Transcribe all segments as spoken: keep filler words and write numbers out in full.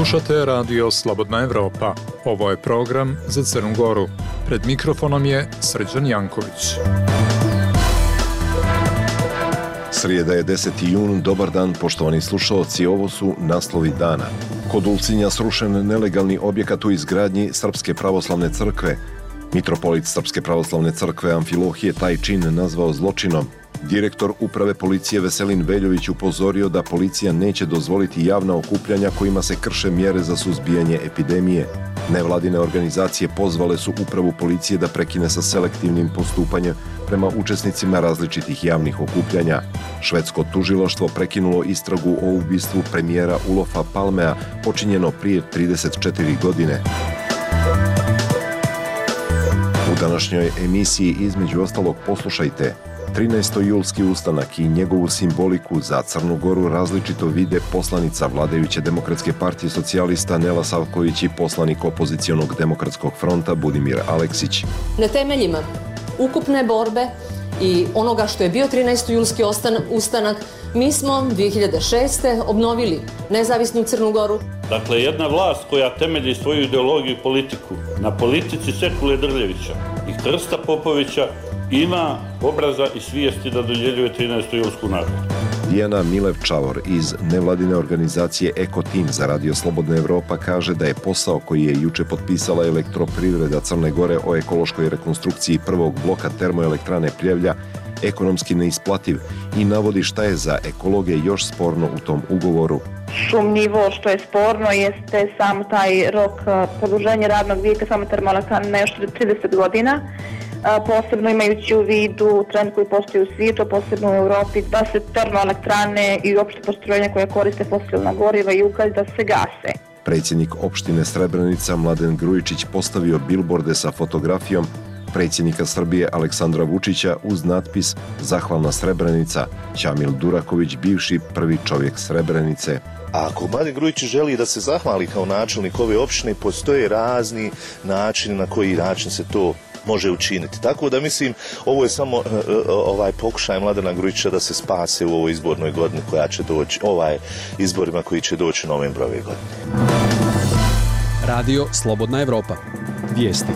Slušate Radio Slobodna Evropa. Ovo je program za Crnu Goru. Pred mikrofonom je Srđan Janković. Srijeda je deseti jun, dobar dan poštovani slušalci, ovo su naslovi dana. Kod Ulcinja srušen nelegalni objekat u izgradnji Srpske pravoslavne crkve. Mitropolit Srpske pravoslavne crkve Amfilohije taj čin nazvao zločinom. Direktor uprave policije Veselin Veljović upozorio da policija neće dozvoliti javna okupljanja kojima se krše mjere za suzbijanje epidemije. Nevladine organizacije pozvale su upravu policije da prekine sa selektivnim postupanjem prema učesnicima različitih javnih okupljanja. Švedsko tužilaštvo prekinulo istragu o ubistvu premijera Olofa Palmea počinjeno prije trideset četiri godine. U današnjoj emisiji između ostalog poslušajte: trinaestojulski ustanak i njegovu simboliku za Crnu Goru različito vide poslanica vladajuće Demokratske partije socijalista Nela Savković i poslanik opozicionog Demokratskog fronta Budimir Aleksić. Na temeljima ukupne borbe i onoga što je bio trinaestojulski ustanak, mi smo dvije hiljade šeste. obnovili nezavisnu Crnu Goru. Dakle, jedna vlast koja temelji svoju ideologiju i politiku na politici Sekule Drljevića i Krsta Popovića ima obraza i svijesti da dodjeljuje trinaestojulsku nagradu. Dijana Milev-Čavor iz nevladine organizacije Eko Tim za Radio Slobodna Evropa kaže da je posao koji je juče potpisala Elektroprivreda Crne Gore o ekološkoj rekonstrukciji prvog bloka termoelektrane Pljevlja ekonomski neisplativ i navodi šta je za ekologe još sporno u tom ugovoru. Sumnjivo što je sporno jeste sam taj rok produženja radnog vijeka samo termoelektrane na još trideset godina. Posebno imajući u vidu trend koji postoji u svijetu, posebno u Europi, da se termoelektrane i uopšte postrojenja koje koriste fosilna goriva i ugalj da se gase. Predsjednik opštine Srebrenica Mladen Grujičić postavio bilborde sa fotografijom predsjednika Srbije Aleksandra Vučića uz natpis "Zahvalna Srebrenica, Ćamil Duraković, bivši prvi čovjek Srebrenice". A ako Mladen Grujičić želi da se zahvali kao načelnik ove opštine, postoje razni načini na koji način se to može učiniti. Tako da mislim, ovo je samo uh, ovaj pokušaj Mladena Grujića da se spase u ovoj izbornoj godini koja će doći, ovaj izborima koji će doći novembra ove godine. Radio Slobodna Evropa. Vijesti.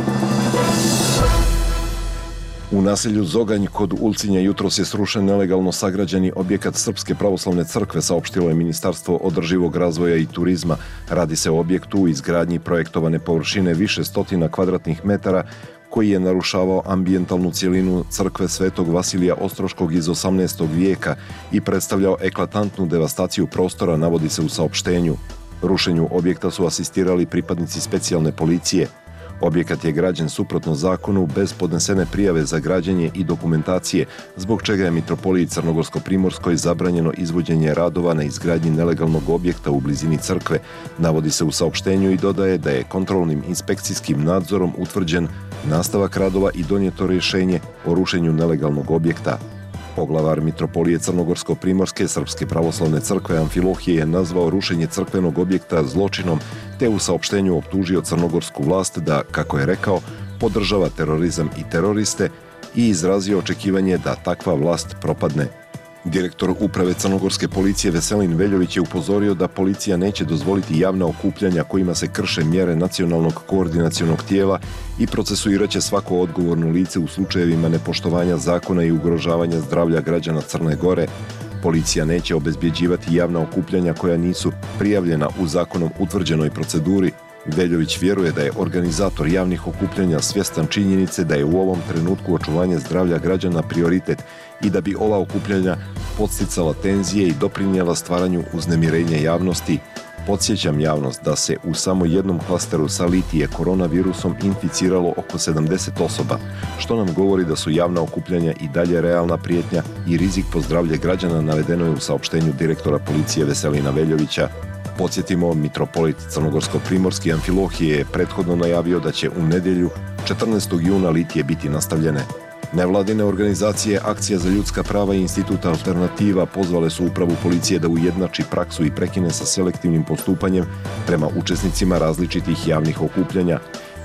U naselju Zoganj kod Ulcinja jutros je srušen nelegalno sagrađeni objekat Srpske pravoslavne crkve, saopštilo je Ministarstvo održivog razvoja i turizma. Radi se o objektu u izgradnji projektovane površine više stotina kvadratnih metara koji je narušavao ambijentalnu cjelinu crkve Svetog Vasilija Ostroškog iz osamnaestog vijeka i predstavljao eklatantnu devastaciju prostora, navodi se u saopštenju. Rušenju objekta su asistirali pripadnici specijalne policije. Objekat je građen suprotno zakonu bez podnesene prijave za građenje i dokumentacije, zbog čega je Mitropoliji Crnogorsko-Primorskoj zabranjeno izvođenje radova na izgradnji nelegalnog objekta u blizini crkve, navodi se u saopštenju i dodaje da je kontrolnim inspekcijskim nadzorom utvrđen nastavak radova i donijeto rješenje o rušenju nelegalnog objekta. Poglavar Mitropolije Crnogorsko-Primorske Srpske pravoslavne crkve Amfilohije je nazvao rušenje crkvenog objekta zločinom, te u saopštenju optužio crnogorsku vlast da, kako je rekao, podržava terorizam i teroriste i izrazio očekivanje da takva vlast propadne. Direktor uprave crnogorske policije Veselin Veljović je upozorio da policija neće dozvoliti javna okupljanja kojima se krše mjere nacionalnog koordinacionog tijela i procesuiraće svako odgovorno lice u slučajevima nepoštovanja zakona i ugrožavanja zdravlja građana Crne Gore. Policija neće obezbjeđivati javna okupljanja koja nisu prijavljena u zakonom utvrđenoj proceduri. Veljović vjeruje da je organizator javnih okupljanja svjestan činjenice da je u ovom trenutku očuvanje zdravlja građana prioritet i da bi ova okupljanja podsticala tenzije i doprinijela stvaranju uznemirenja javnosti. Podsjećam javnost da se u samo jednom klasteru sa litije koronavirusom inficiralo oko sedamdeset osoba, što nam govori da su javna okupljanja i dalje realna prijetnja i rizik po zdravlje građana, navedeno je u saopštenju direktora policije Veselina Veljovića. Podsjetimo, Mitropolit Crnogorsko-Primorski Amfilohije je prethodno najavio da će u nedjelju četrnaestog juna litije biti nastavljene. Nevladine organizacije Akcija za ljudska prava i Institut Alternativa pozvale su upravu policije da ujednači praksu i prekine sa selektivnim postupanjem prema učesnicima različitih javnih okupljanja.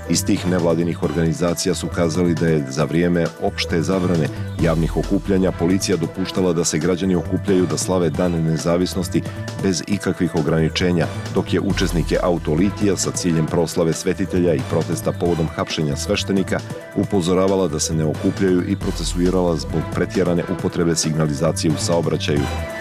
Iz tih nevladinih organizacija su kazali da je za vrijeme opšte zabrane javnih okupljanja policija dopuštala da se građani okupljaju da slave Dan nezavisnosti bez ikakvih ograničenja, dok je učesnike autolitija sa ciljem proslave svetitelja i protesta povodom hapšenja sveštenika upozoravala da se ne okupljaju i procesuirala zbog pretjerane upotrebe signalizacije u saobraćaju.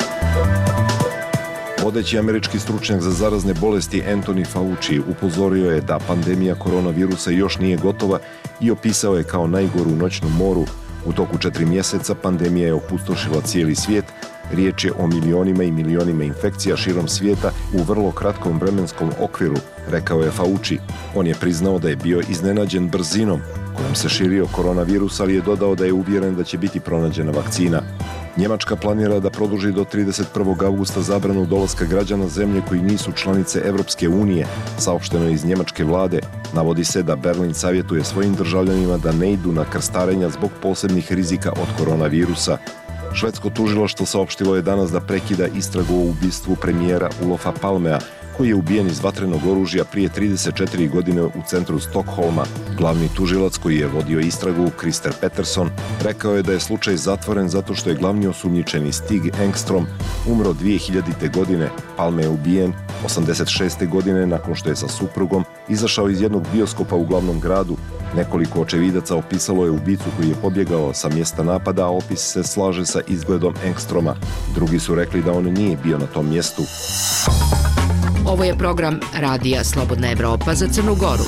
Vodeći američki stručnjak za zarazne bolesti Anthony Fauci upozorio je da pandemija koronavirusa još nije gotova i opisao je kao najgoru noćnu moru. U toku četiri mjeseca pandemija je opustošila cijeli svijet. Riječ je o milionima i milionima infekcija širom svijeta u vrlo kratkom vremenskom okviru, rekao je Fauci. On je priznao da je bio iznenađen brzinom kojom se širio koronavirus, ali je dodao da je uvjeren da će biti pronađena vakcina. Njemačka planira da produži do trideset prvog avgusta zabranu dolaska građana zemlje koji nisu članice Evropske unije, saopšteno iz njemačke vlade. Navodi se da Berlin savjetuje svojim državljanima da ne idu na krstarenja zbog posebnih rizika od koronavirusa. Švedsko tužilaštvo saopštilo je danas da prekida istragu o ubistvu premijera Olofa Palmea, koji je ubijen iz vatrenog oružja prije trideset četiri godine u centru Stokholma. Glavni tužilac koji je vodio istragu, Christer Pettersson, rekao je da je slučaj zatvoren zato što je glavni osumnjičeni Stig Engstrom umro dvije hiljadite. godine. Palme je ubijen osamdeset šeste. godine nakon što je sa suprugom izašao iz jednog bioskopa u glavnom gradu. Nekoliko očevidaca opisalo je ubicu koji je pobjegao sa mjesta napada, a opis se slaže sa izgledom Engstroma. Drugi su rekli da on nije bio na tom mjestu. Ovo je program Radija Slobodna Evropa za Crnu Goru.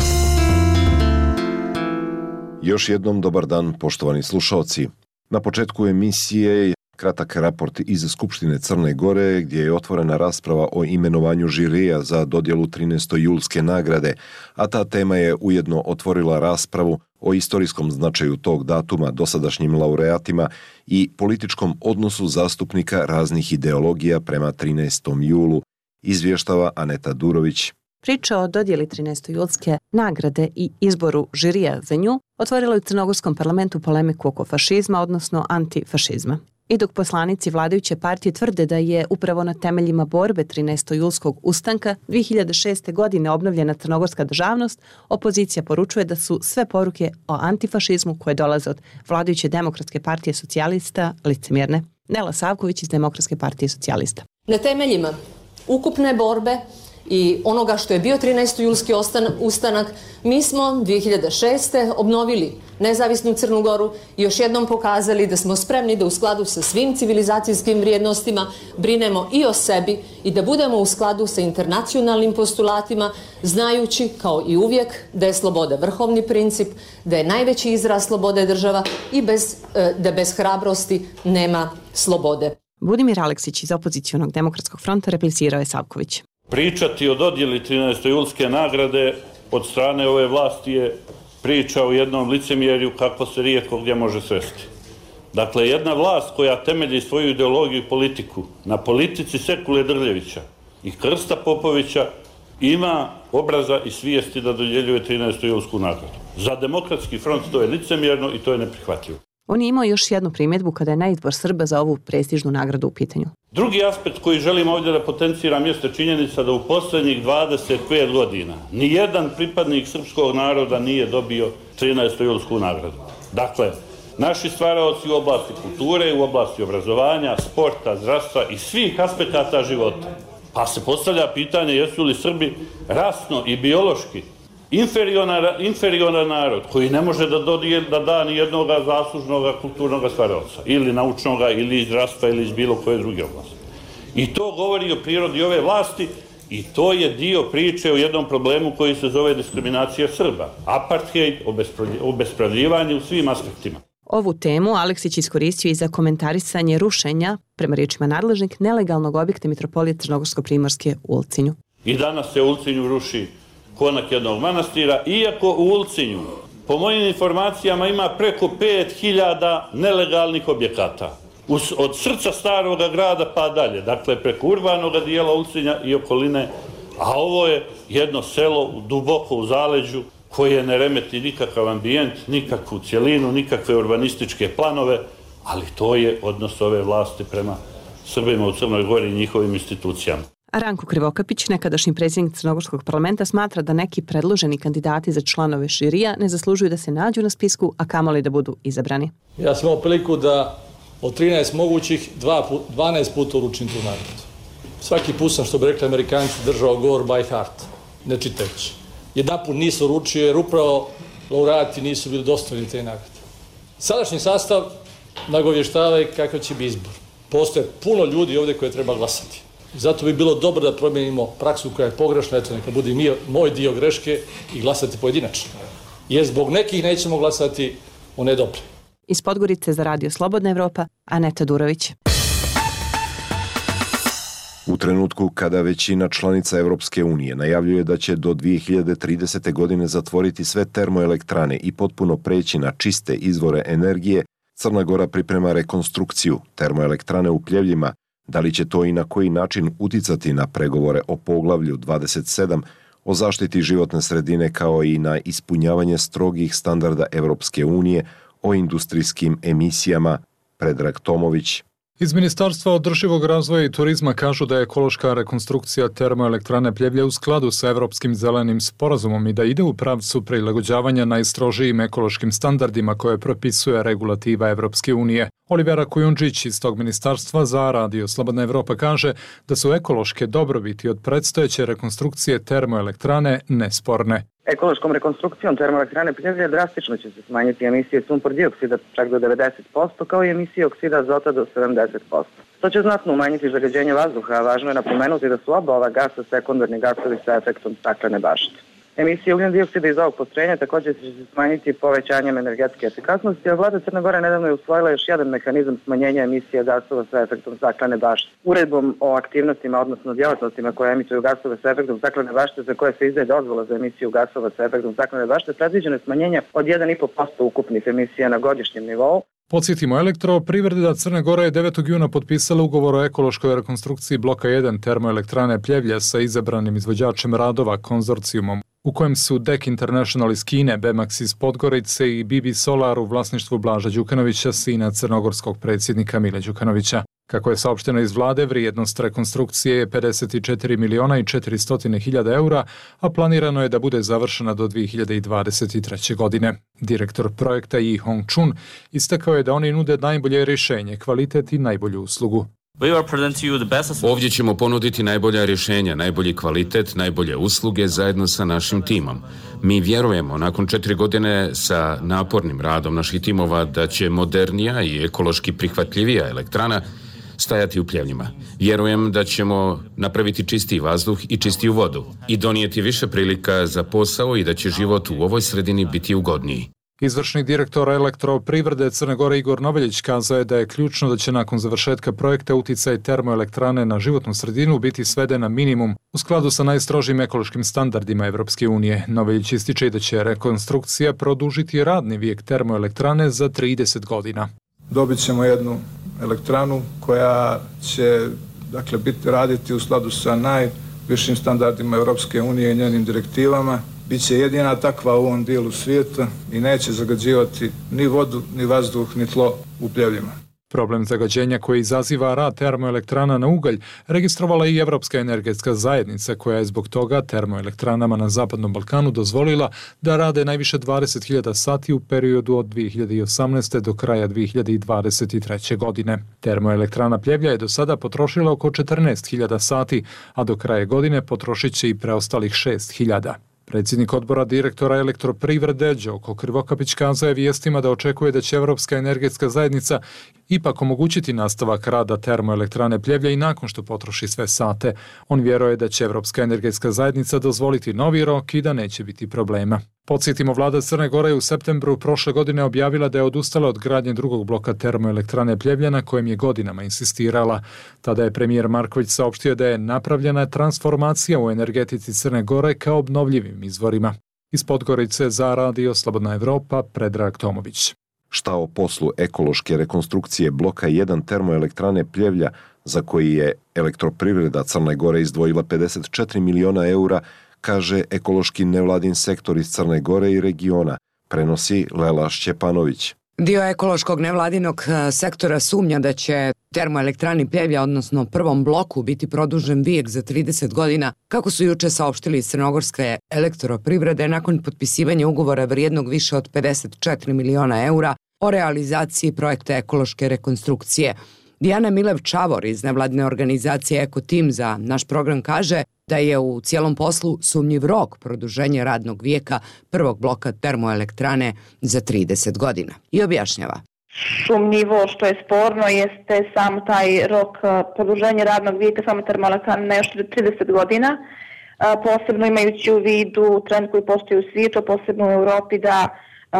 Još jednom dobar dan, poštovani slušaoci. Na početku emisije kratak raport iz Skupštine Crne Gore, gdje je otvorena rasprava o imenovanju žirija za dodjelu trinaestojulske nagrade, a ta tema je ujedno otvorila raspravu o istorijskom značaju tog datuma, dosadašnjim laureatima i političkom odnosu zastupnika raznih ideologija prema trinaestom julu, izvještava Aneta Durović. Priča o dodjeli trinaestojulske nagrade i izboru žirija za nju otvorila je u crnogorskom parlamentu polemiku oko fašizma, odnosno antifašizma. I dok poslanici vladajuće partije tvrde da je upravo na temeljima borbe trinaestojulskog ustanka dvije hiljade šeste. godine obnovljena crnogorska državnost, opozicija poručuje da su sve poruke o antifašizmu koje dolaze od vladajuće Demokratske partije socijalista licemjerne. Nela Savković iz Demokratske partije socijalista. Na temeljima ukupne borbe i onoga što je bio trinaestojulski ustanak, mi smo dvije hiljade šeste. obnovili nezavisnu Crnu Goru i još jednom pokazali da smo spremni da u skladu sa svim civilizacijskim vrijednostima brinemo i o sebi i da budemo u skladu sa internacionalnim postulatima, znajući kao i uvijek da je sloboda vrhovni princip, da je najveći izraz slobode država i bez, da bez hrabrosti nema slobode. Budimir Aleksić iz opozicionog Demokratskog fronta replicirao je Savković. Pričati o dodjeli trinaestojulske nagrade od strane ove vlasti je priča o jednom licemjerju kako se rijetko gdje može sresti. Dakle, jedna vlast koja temelji svoju ideologiju i politiku na politici Sekule Drljevića i Krsta Popovića ima obraza i svijesti da dodjeljuje trinaestojulsku nagradu. Za Demokratski front to je licemjerno i to je neprihvatljivo. On je imao još jednu primjedbu kada je na izbor Srba za ovu prestižnu nagradu u pitanju. Drugi aspekt koji želim ovdje da potenciram jeste činjenica da u posljednjih dvadeset pet godina nijedan pripadnik srpskog naroda nije dobio trinaestojulsku nagradu. Dakle, naši stvaraoci u oblasti kulture, u oblasti obrazovanja, sporta, zdravstva i svih aspekata života. Pa se postavlja pitanje jesu li Srbi rasno i biološki inferioran narod koji ne može da, dodije, da da ni jednog zaslužnog kulturnog stvaraoca, ili naučnog, ili iz zdravstva, ili iz bilo koje druge oblasti. I to govori o prirodi ove vlasti i to je dio priče o jednom problemu koji se zove diskriminacija Srba. Apartheid, obespravljivanje u svim aspektima. Ovu temu Aleksić iskoristio i za komentarisanje rušenja, prema riječima nadležnik, nelegalnog objekta Mitropolije Crnogorsko-Primorske u Ulcinju. I danas se u Ulcinju ruši konak jednog manastira, iako u Ulcinju, po mojim informacijama, ima preko pet hiljada nelegalnih objekata. Od srca starog grada pa dalje, dakle preko urbanog dijela Ulcinja i okoline, a ovo je jedno selo duboko u zaleđu koje ne remeti nikakav ambijent, nikakvu cjelinu, nikakve urbanističke planove, ali to je odnos ove vlasti prema Srbima u Crnoj Gori i njihovim institucijama. Ranko Krivokapić, nekadašnji predsjednik Crnogorskog parlamenta, smatra da neki predloženi kandidati za članove žirija ne zaslužuju da se nađu na spisku, a kamoli da budu izabrani. Ja sam imao priliku da od trinaest mogućih dvanaest puta uručim tu nagradu. Svaki put sam, što bi rekli Amerikanci, držao govor by heart, ne čitajući. Jedan put nisu uručio jer upravo laureati nisu bili dostojni te nagrade. Sadašnji sastav nagovještava kakav će biti izbor. Postoje puno ljudi ovdje koje treba glasati. Zato bi bilo dobro da promijenimo praksu koja je pogrešna, eto neka bude i moj dio greške i glasati pojedinačno. Jer zbog nekih nećemo glasati u nedobre. Iz Podgorice za Radio Slobodna Evropa, Aneta Durović. U trenutku kada većina članica Evropske unije najavljuje da će do dvije hiljade tridesete. godine zatvoriti sve termoelektrane i potpuno preći na čiste izvore energije, Crna Gora priprema rekonstrukciju termoelektrane u Pljevljima. Da li će to i na koji način uticati na pregovore o poglavlju dvadeset sedam o zaštiti životne sredine kao i na ispunjavanje strogih standarda Evropske unije o industrijskim emisijama? Predrag Tomović. Iz Ministarstva održivog razvoja i turizma kažu da je ekološka rekonstrukcija termoelektrane Pljevlje u skladu sa Evropskim zelenim sporazumom i da ide u pravcu prilagođavanja najstrožijim ekološkim standardima koje propisuje regulativa Evropske unije. Olivera Kujundžić iz tog ministarstva za Radio Slobodna Evropa kaže da su ekološke dobrobiti od predstojeće rekonstrukcije termoelektrane nesporne. Ekološkom rekonstrukcijom termoelektrane Pljevlje drastično će se smanjiti emisije sumpor dioksida čak do devedeset posto, kao i emisije oksida azota do sedamdeset posto. To će znatno umanjiti zagađenje vazduha, a važno je napomenuti da su oba ova gasa sekundarni gasovi sa efektom staklene bašte. Emisije ugljen dioksida iz ovog postrojenja također će se smanjiti povećanjem energetske efikasnosti, a vlada Crne Gore nedavno je usvojila još jedan mehanizam smanjenja emisija gasova sa efektom staklene bašte. Uredbom o aktivnostima, odnosno djelatnostima koje emituju gasove sa efektom staklene bašte za koje se izdaje dozvola za emisiju gasova sa efektom staklene bašte, predviđeno je smanjenje od jedan zarez pet posto ukupnih emisija na godišnjem nivou. Podsjetimo, Elektroprivreda Crne Gore je devetog juna potpisala ugovor o ekološkoj rekonstrukciji bloka jedan termoelektrane Pljevlje sa izabranim izvođačem radova konzorcijumom, u kojem su D E C International iz Kine, Bemax iz Podgorice i B B Solar u vlasništvu Blaža Đukanovića, sina crnogorskog predsjednika Mile Đukanovića. Kako je saopšteno iz vlade, vrijednost rekonstrukcije je pedeset četiri miliona i četiristo hiljada eura, a planirano je da bude završena do dvije hiljade dvadeset treće. godine. Direktor projekta Yi Hong Chun istakao je da oni nude najbolje rješenje, kvalitet i najbolju uslugu. Ovdje ćemo ponuditi najbolja rješenja, najbolji kvalitet, najbolje usluge zajedno sa našim timom. Mi vjerujemo, nakon četiri godine sa napornim radom naših timova, da će modernija i ekološki prihvatljivija elektrana stajati u Pljevljima. Vjerujem da ćemo napraviti čistiji vazduh i čistiju vodu i donijeti više prilika za posao i da će život u ovoj sredini biti ugodniji. Izvršni direktor Elektroprivrede Crne Gore Igor Noveljić kazao je da je ključno da će nakon završetka projekta uticaj termoelektrane na životnu sredinu biti sveden na minimum u skladu sa najstrožim ekološkim standardima Evropske unije. Noveljić ističe i da će rekonstrukcija produžiti radni vijek termoelektrane za trideset godina. Dobit ćemo jednu elektranu koja će dakle, biti raditi u skladu sa najvišim standardima Evropske unije i njenim direktivama. Biće jedina takva u ovom dijelu svijeta i neće zagađivati ni vodu, ni vazduh, ni tlo u Pljevljima. Problem zagađenja koji izaziva rad termoelektrana na ugalj registrovala i Evropska energetska zajednica, koja je zbog toga termoelektranama na Zapadnom Balkanu dozvolila da rade najviše dvadeset hiljada sati u periodu od dvije hiljade osamnaeste. do kraja dvije hiljade dvadeset treće. godine. Termoelektrana Pljevlja je do sada potrošila oko četrnaest hiljada sati, a do kraja godine potrošit će i preostalih šest hiljada. Predsjednik odbora direktora Elektroprivrede Đoko Krivokapić kazao je vijestima da očekuje da će Evropska energetska zajednica ipak omogućiti nastavak rada termoelektrane Pljevlja i nakon što potroši sve sate. On vjeruje da će Evropska energetska zajednica dozvoliti novi rok i da neće biti problema. Podsjetimo, vlada Crne Gore u septembru prošle godine objavila da je odustala od gradnje drugog bloka termoelektrane Pljevlja na kojem je godinama insistirala. Tada je premijer Marković saopštio da je napravljena transformacija u energetici Crne Gore ka obnovljivim izvorima. Iz Podgorice za Radio Slobodna Evropa, Predrag Tomović. Šta o poslu ekološke rekonstrukcije bloka jedan termoelektrane Pljevlja, za koji je Elektroprivreda Crne Gore izdvojila pedeset četiri miliona eura, kaže ekološki nevladin sektor iz Crne Gore i regiona, prenosi Lela Šćepanović. Dio ekološkog nevladinog sektora sumnja da će termoelektrani Pljevlja, odnosno prvom bloku, biti produžen vijek za trideset godina, kako su juče saopštili iz Crnogorske elektroprivrede nakon potpisivanja ugovora vrijednog više od pedeset četiri miliona eura o realizaciji projekta ekološke rekonstrukcije. Dijana Milev-Čavor iz nevladine organizacije Ekotim za naš program kaže da je u cijelom poslu sumnjiv rok produženja radnog vijeka prvog bloka termoelektrane za trideset godina. I objašnjava. Sumnjivo što je sporno jeste sam taj rok produženja radnog vijeka samo termoelektrane na još trideset godina, posebno imajući u vidu trend koji postoji u svijetu, posebno u Europi, da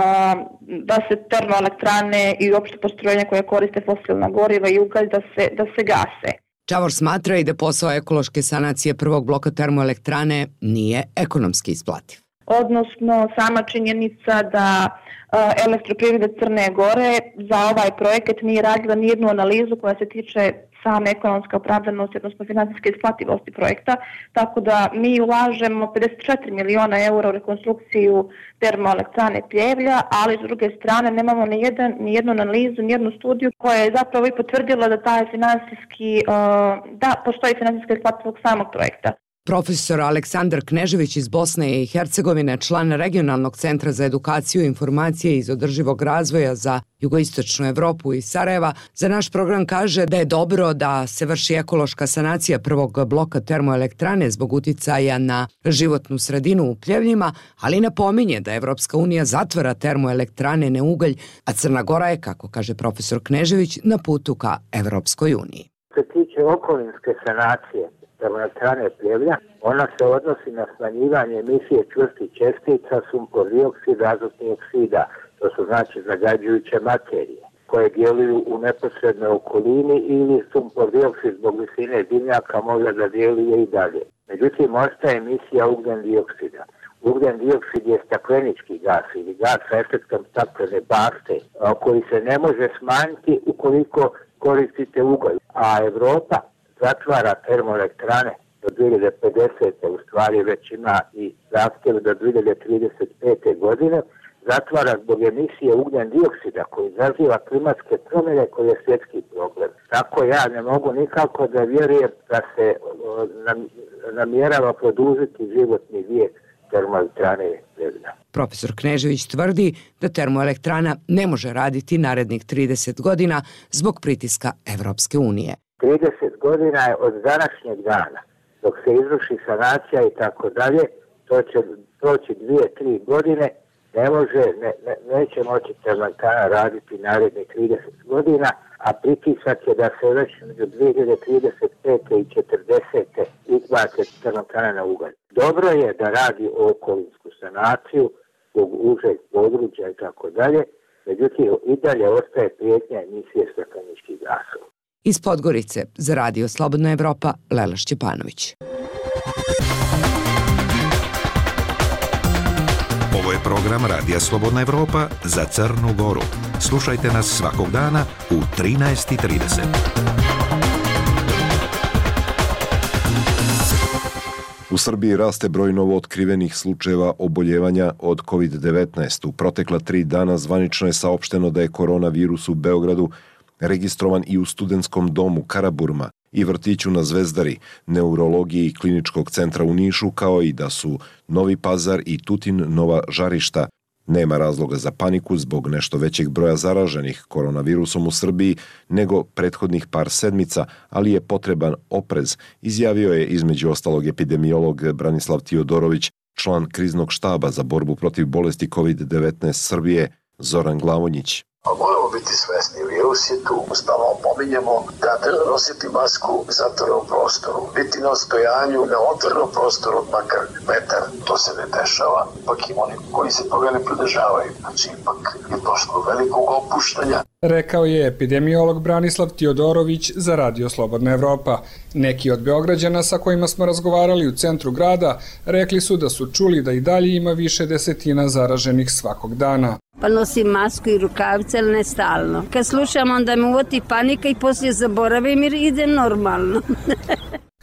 da se termoelektrane i uopšte postrojenja koje koriste fosilna goriva i ugalj da se, da se gase. Čavor smatra i da posao ekološke sanacije prvog bloka termoelektrane nije ekonomski isplativ. Odnosno, sama činjenica da Elektroprivreda Crne Gore za ovaj projekat nije radila nijednu analizu koja se tiče same ekonomske opravdanosti, odnosno finansijske isplativosti projekta, tako da mi ulažemo pedeset četiri miliona eura u rekonstrukciju termoelektrane Pljevlja, ali s druge strane nemamo ni, jedan, ni jednu analizu, ni jednu studiju koja je zapravo i potvrdila da taj finansijski, da postoji finansijska isplativost samog projekta. Profesor Aleksandar Knežević iz Bosne i Hercegovine, član Regionalnog centra za edukaciju i informacije iz održivog razvoja za jugoistočnu Evropu i Sarajeva, za naš program kaže da je dobro da se vrši ekološka sanacija prvog bloka termoelektrane zbog uticaja na životnu sredinu u Pljevljima, ali napominje da Evropska unija zatvara termoelektrane na ugalj, a Crna Gora je, kako kaže profesor Knežević, na putu ka Evropskoj uniji. Što se tiče okolinske sanacije termoelektrane Pljevlja, ona se odnosi na smanjivanje emisije čvrstih čestica, sumpor dioksida, azotnih oksida, to su znači zagađujuće materije, koje djeluju u neposrednoj okolini ili sumpor dioksid zbog visine dimnjaka može da djeluje i dalje. Međutim, ostaje emisija ugljen dioksida. Ugljen dioksid je staklenički gas ili gas sa efektom staklene bašte, koji se ne može smanjiti ukoliko koristite ugalj, a Evropa zatvara termoelektrane do dvije hiljade pedesete. u stvari već ima i zahtjev do dvije hiljade trideset pete. godine, zatvara zbog emisije ugljen dioksida koji izaziva klimatske promjene koji je svjetski problem. Tako ja ne mogu nikako da vjerujem da se namjerava produžiti životni vijek termoelektrane Pljevlja. Profesor Knežević tvrdi da termoelektrana ne može raditi narednih trideset godina zbog pritiska Evropske unije. trideset godina je od današnjeg dana. Dok se izvrši sanacija i tako dalje, to će proći dvije, tri godine, ne može, ne, ne, neće moći termoelektrana raditi narednih trideset godina, a pritisak je da se već među dvije hiljade trideset pete. i četrdesete. izbace termoelektrana na ugalj. Dobro je da radi okolinsku sanaciju zbog užeg područja i tako dalje, međutim i dalje ostaje prijetnja emisije stakleničkih gasova. Iz Podgorice za Radio Slobodna Evropa, Lela Šćepanović. Ovo je program Radija Slobodna Evropa za Crnu Goru. Slušajte nas svakog dana u trinaest i trideset. U Srbiji raste broj novootkrivenih slučajeva oboljevanja od kovid devetnaest. U protekla tri dana zvanično je saopšteno da je koronavirus u Beogradu registrovan i u studentskom domu Karaburma i vrtiću na Zvezdari, neurologiji kliničkog centra u Nišu, kao i da su Novi Pazar i Tutin nova žarišta. Nema razloga za paniku zbog nešto većeg broja zaraženih koronavirusom u Srbiji nego prethodnih par sedmica, ali je potreban oprez, izjavio je između ostalog epidemiolog Branislav Tiodorović, član kriznog štaba za borbu protiv bolesti kovid devetnaest Srbije, Zoran Glavonjić. Moramo biti svesni, virus je tu, stalno pominjemo da treba nositi masku u zatvorenom prostoru, biti na stojanju na otvorenom prostoru makar metar, to se ne dešava, ipak im oni koji se toga ne pridržavaju, znači ipak je došlo do velikog opuštanja. Rekao je epidemiolog Branislav Tiodorović za Radio Slobodna Evropa. Neki od Beograđana sa kojima smo razgovarali u centru grada rekli su da su čuli da i dalje ima više desetina zaraženih svakog dana. Pa nosim masku i rukavice, ali ne stalno. Kad slušam, onda me uvoti panika i poslije zaboravim jer ide normalno.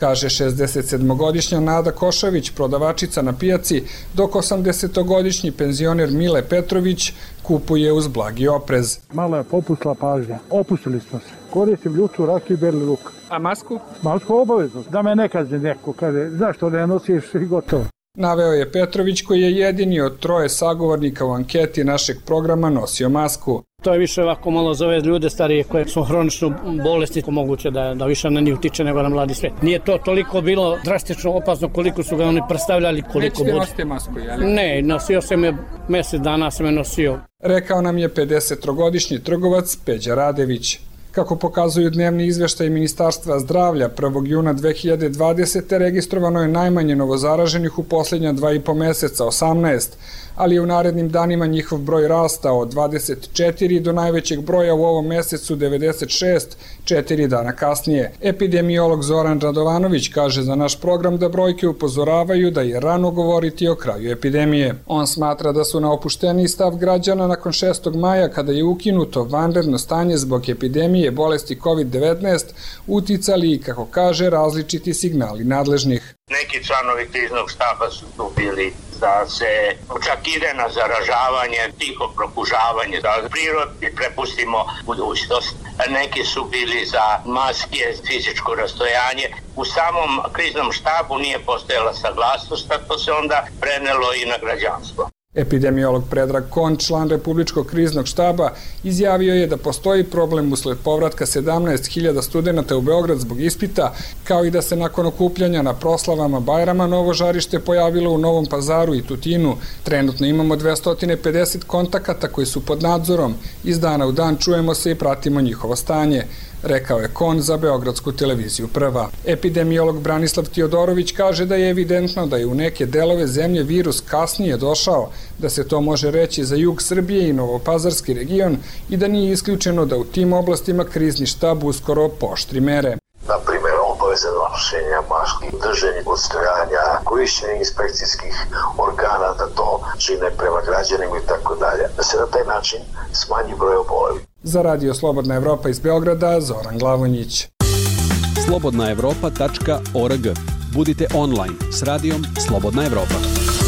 kaže šezdesetsedmogodišnja Nada Košavić, prodavačica na pijaci, dok osamdesetogodišnji penzioner Mile Petrović kupuje uz blagi oprez. Malo je popustila pažnja. Opustili smo se. Koristim ljuču, rakiju i beli luk. A masku? Masku obavezno. Da me ne kazni neko, kaže, zašto ne nosiš i gotovo. Naveo je Petrović, koji je jedini od troje sagovornika u anketi našeg programa nosio masku. To je više ovako malo za ove ljude starije koje su hronično bolesni, moguće da, da više na njih utiče nego na mladi svijet. Nije to toliko bilo drastično opasno koliko su ga oni predstavljali. Koliko Nećete nositi masku, jel? Ne, nosio sam je mjesec dana sam je nosio. Rekao nam je pedesettrogodišnji trgovac Peđa Radević. Kako pokazuju dnevni izveštaj Ministarstva zdravlja, prvog juna dve hiljade dvadesete. registrovano je najmanje novozaraženih u posljednja dva i po meseca, osamnaest, ali je u narednim danima njihov broj rastao od dvadeset četiri do najvećeg broja u ovom mesecu devedeset šest, četiri dana kasnije. Epidemiolog Zoran Radovanović kaže za naš program da brojke upozoravaju da je rano govoriti o kraju epidemije. On smatra da su na opušteniji stav građana nakon šestog maja, kada je ukinuto vanredno stanje zbog epidemije bolesti kovid devetnaest, uticali i, kako kaže, različiti signali nadležnih. Neki članovi kriznog štaba su tu bili da se čak ide na zaražavanje, tiho prokužavanje, da prirodi prepustimo budućnost. Neki su bili za maske, fizičko rastojanje. U samom kriznom štabu nije postojala saglasnost, tako se onda prenelo i na građanstvo. Epidemiolog Predrag Kon, član Republičkog kriznog štaba, izjavio je da postoji problem usled povratka sedamnaest hiljada studenta u Beograd zbog ispita, kao i da se nakon okupljanja na proslavama Bajrama novo žarište pojavilo u Novom Pazaru i Tutinu. Trenutno imamo dvesta pedeset kontakata koji su pod nadzorom. Iz dana u dan čujemo se i pratimo njihovo stanje, rekao je Kon za Beogradsku televiziju Prva. Epidemiolog Branislav Tiodorović kaže da je evidentno da je u neke delove zemlje virus kasnije došao, da se to može reći za jug Srbije i Novopazarski region i da nije isključeno da u tim oblastima krizni štab uskoro pooštri mere. Na primjer, obaveze nošenja maski, drženje odstojanja, korišćenje inspekcijskih organa da to čine prema građanima i tako dalje. Da se na taj način smanji broj obolelih. Za Radio Slobodna Evropa iz Beograda, Zoran Glavonjić. slobodna evropa tačka org. Budite online s radijom Slobodna Evropa.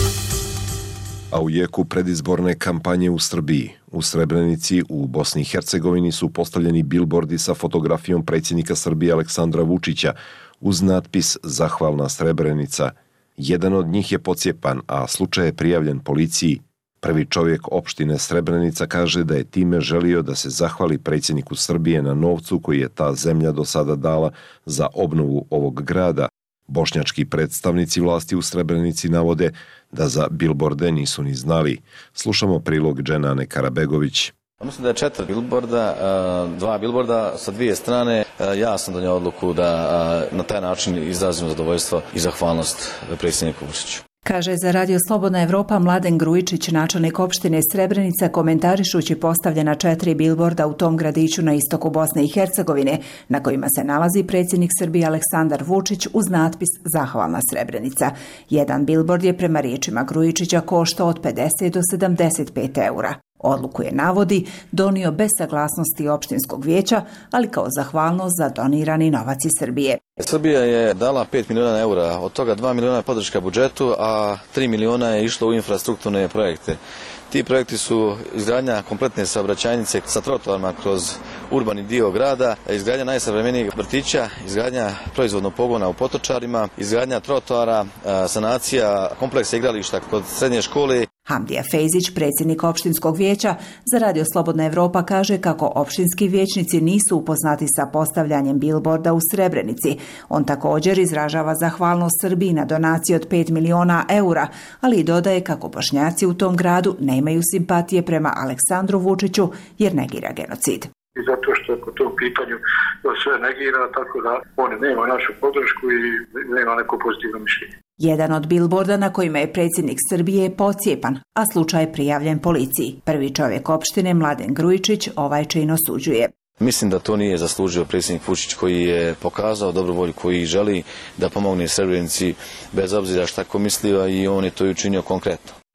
A u jeku predizborne kampanje u Srbiji, u Srebrenici, u Bosni i Hercegovini su postavljeni bilbordi sa fotografijom predsjednika Srbije Aleksandra Vučića uz natpis Zahvalna Srebrenica. Jedan od njih je pocijepan, a slučaj je prijavljen policiji. Prvi čovjek opštine Srebrenica kaže da je time želio da se zahvali predsjedniku Srbije na novcu koji je ta zemlja do sada dala za obnovu ovog grada. Bošnjački predstavnici vlasti u Srebrenici navode da za bilborde nisu ni znali. Slušamo prilog Dženane Karabegović. Mislim da je četiri bilborda, dva bilborda sa dvije strane. Ja sam donio odluku da na taj način izrazim zadovoljstvo i zahvalnost predsjedniku Vučiću. Kaže za Radio Slobodna Evropa Mladen Grujičić, načelnik opštine Srebrenica, komentarišući postavljena četiri bilborda u tom gradiću na istoku Bosne i Hercegovine, na kojima se nalazi predsjednik Srbije Aleksandar Vučić uz natpis Zahvalna Srebrenica. Jedan bilbord je prema riječima Grujičića koštao od pedeset do sedamdeset pet eura. Odluku je, navodi, donio bez saglasnosti opštinskog vijeća, ali kao zahvalnost za donirani novac iz Srbije. Srbija je dala pet miliona eura, od toga dva miliona je podrška budžetu, a tri miliona je išlo u infrastrukturne projekte. Ti projekti su izgradnja kompletne saobraćajnice sa trotoarima kroz urbani dio grada, izgradnja najsavremenijeg vrtića, izgradnja proizvodnog pogona u Potočarima, izgradnja trotoara, sanacija kompleksa igrališta kod srednje škole. Hamdija Fejzić, predsjednik opštinskog vijeća, za Radio Slobodna Evropa kaže kako opštinski vijećnici nisu upoznati sa postavljanjem bilborda u Srebrenici. On također izražava zahvalnost Srbiji na donaciju od pet miliona eura, ali i dodaje kako Bošnjaci u tom gradu nemaju simpatije prema Aleksandru Vučiću jer negira genocid. I zato što je po tom pitanju sve negira, tako da oni nema našu podršku i nema neko pozitivno mišljenje. Jedan od bilborda na kojima je predsjednik Srbije je pocijepan, a slučaj je prijavljen policiji. Prvi čovjek opštine Mladen Grujičić ovaj čin osuđuje. Mislim da to nije zaslužio predsjednik Vučić koji je pokazao dobru volju, koji želi da pomogne Srebrenici bez obzira šta ko mislio, i on je to i učinio konkretno.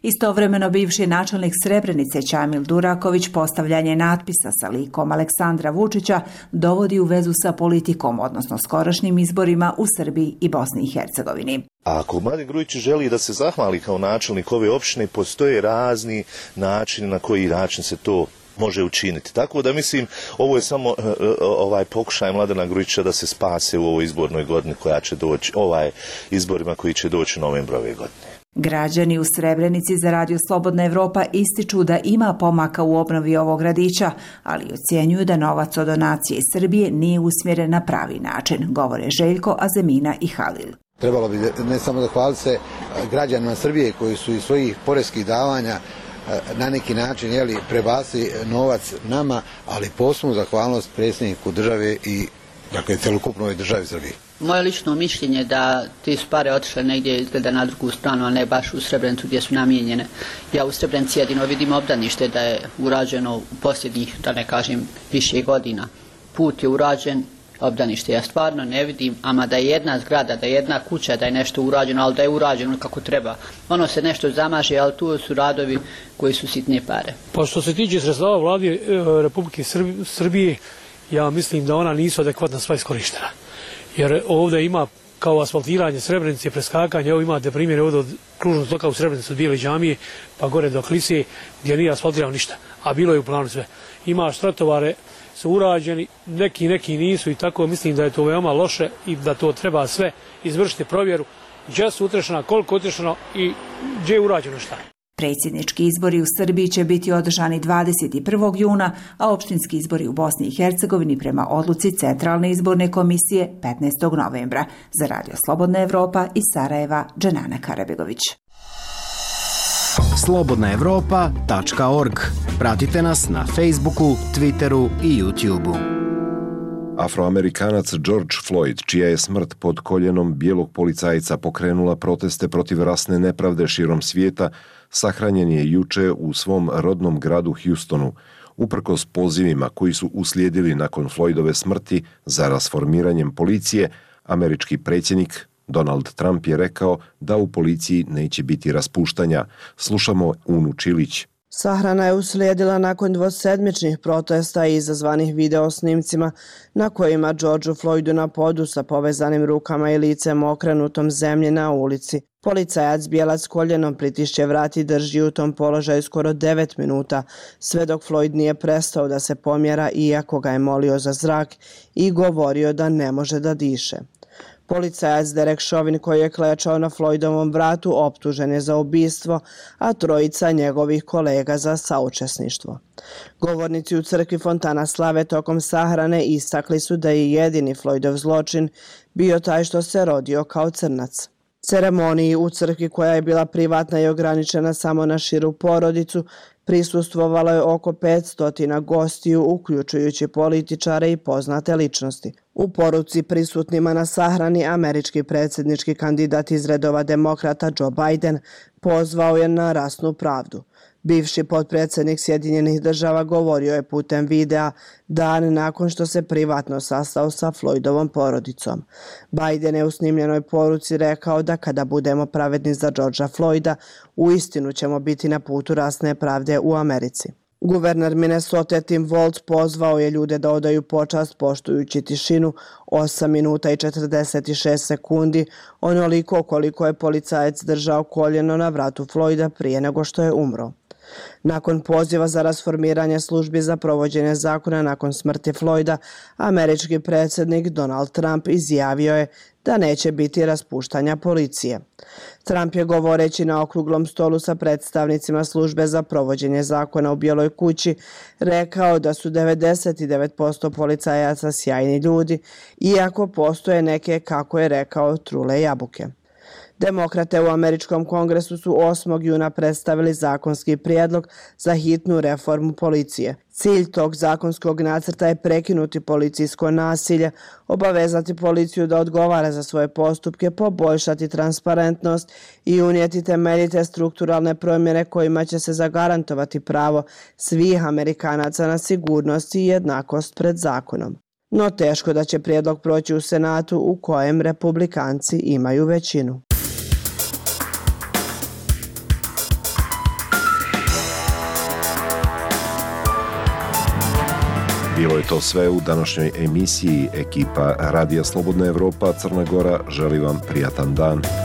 Istovremeno bivši načelnik Srebrenice Ćamil Duraković postavljanje natpisa sa likom Aleksandra Vučića dovodi u vezu sa politikom, odnosno skorašnjim izborima u Srbiji i Bosni i Hercegovini. A ako Mladen Grujić želi da se zahvali kao načelnik ove opštine, postoje razni načini na koji način se to može učiniti. Tako da mislim, ovo je samo uh, ovaj pokušaj Mladena Grujića da se spase u ovoj izbornoj godini koja će doći, ovaj izborima koji će doći u novembru ove godine. Građani u Srebrenici za Radio Slobodna Evropa ističu da ima pomaka u obnovi ovog gradića, ali ocjenjuju da novac od donacije iz Srbije nije usmjeren na pravi način, govore Željko, Azemina i Halil. Trebalo bi ne samo da hvali se građanima Srbije koji su iz svojih poreskih davanja na neki način jeli, prebacili novac nama, ali posebnu zahvalnost predsjedniku države i dakle, celokupnoj državi Srbije. Moje lično mišljenje da te su pare otišle negdje izgleda na drugu stranu, a ne baš u Srebrenicu gdje su namijenjene. Ja u Srebrenici jedino vidim obdanište da je urađeno u posljednjih, da ne kažem, više godina. Put je urađen, obdanište ja stvarno ne vidim, ama da je jedna zgrada, da je jedna kuća, da je nešto urađeno, ali da je urađeno kako treba. Ono se nešto zamaže, ali tu su radovi koji su sitne pare. Pa što se tiče sredstava vlade Republike Srbije, ja mislim da ona nisu adekvatna sva iskorištena. Jer ovdje ima kao asfaltiranje Srebrenice, preskakanje, evo imate primjer ovdje od kružnog toka u Srebrenicu od Bijele džamije, pa gore do Klise, gdje nije asfaltirano ništa, a bilo je u planu sve. Ima štratovare, su urađeni, neki neki nisu i tako mislim da je to veoma loše i da to treba sve izvršiti provjeru, gdje su utrošena, koliko utrošeno i gdje je urađeno šta. Predsjednički izbori u Srbiji će biti održani dvadeset prvog juna, a opštinski izbori u Bosni i Hercegovini prema odluci Centralne izborne komisije petnaestog novembra. Za Radio Slobodna Evropa iz Sarajeva, Dženana Karabegović. slobodna evropa tačka org. Pratite nas na Facebooku, Twitteru i YouTubeu. Afroamerikanac George Floyd, čija je smrt pod koljenom bijelog policajca pokrenula proteste protiv rasne nepravde širom svijeta, sahranjen je juče u svom rodnom gradu Houstonu. Uprkos pozivima koji su uslijedili nakon Floydove smrti za rasformiranjem policije, američki predsjednik Donald Trump je rekao da u policiji neće biti raspuštanja. Slušamo Unu Čilić. Sahrana je uslijedila nakon dvosedmičnih protesta izazvanih video snimcima na kojima Georgeu Floydu na podu sa povezanim rukama i licem okrenutom zemlji na ulici. Policajac bijelac koljenom pritišće vrat i drži u tom položaju skoro devet minuta, sve dok Floyd nije prestao da se pomjera iako ga je molio za zrak i govorio da ne može da diše. Policajac Derek Chauvin, koji je klečao na Floydovom vratu, optužen je za ubistvo, a trojica njegovih kolega za saučesništvo. Govornici u crkvi Fontana Slave tokom sahrane istakli su da je jedini Floydov zločin bio taj što se rodio kao crnac. Ceremoniji u crkvi, koja je bila privatna i ograničena samo na širu porodicu, prisustvovalo je oko petsto gostiju, uključujući političare i poznate ličnosti. U poruci prisutnima na sahrani američki predsjednički kandidat iz redova demokrata Joe Biden pozvao je na rasnu pravdu. Bivši potpredsjednik Sjedinjenih država govorio je putem videa dan nakon što se privatno sastao sa Floydovom porodicom. Biden je u snimljenoj poruci rekao da kada budemo pravedni za Georgea Floyda, uistinu ćemo biti na putu rasne pravde u Americi. Guverner Minnesota Tim Walz pozvao je ljude da odaju počast poštujući tišinu osam minuta i četrdeset šest sekundi, onoliko koliko je policajac držao koljeno na vratu Floyda prije nego što je umro. Nakon poziva za rasformiranje službi za provođenje zakona nakon smrti Floyda, američki predsjednik Donald Trump izjavio je da neće biti raspuštanja policije. Trump je govoreći na okruglom stolu sa predstavnicima službe za provođenje zakona u Bijeloj kući rekao da su devedeset devet posto policajaca sjajni ljudi, iako postoje neke, kako je rekao, trule jabuke. Demokrate u američkom kongresu su osmog juna predstavili zakonski prijedlog za hitnu reformu policije. Cilj tog zakonskog nacrta je prekinuti policijsko nasilje, obavezati policiju da odgovara za svoje postupke, poboljšati transparentnost i unijeti temeljite strukturalne promjene kojima će se zagarantovati pravo svih Amerikanaca na sigurnost i jednakost pred zakonom. No teško da će prijedlog proći u Senatu u kojem republikanci imaju većinu. Bilo je to sve u današnjoj emisiji. Ekipa Radija Slobodna Evropa Crna Gora želi vam prijatan dan.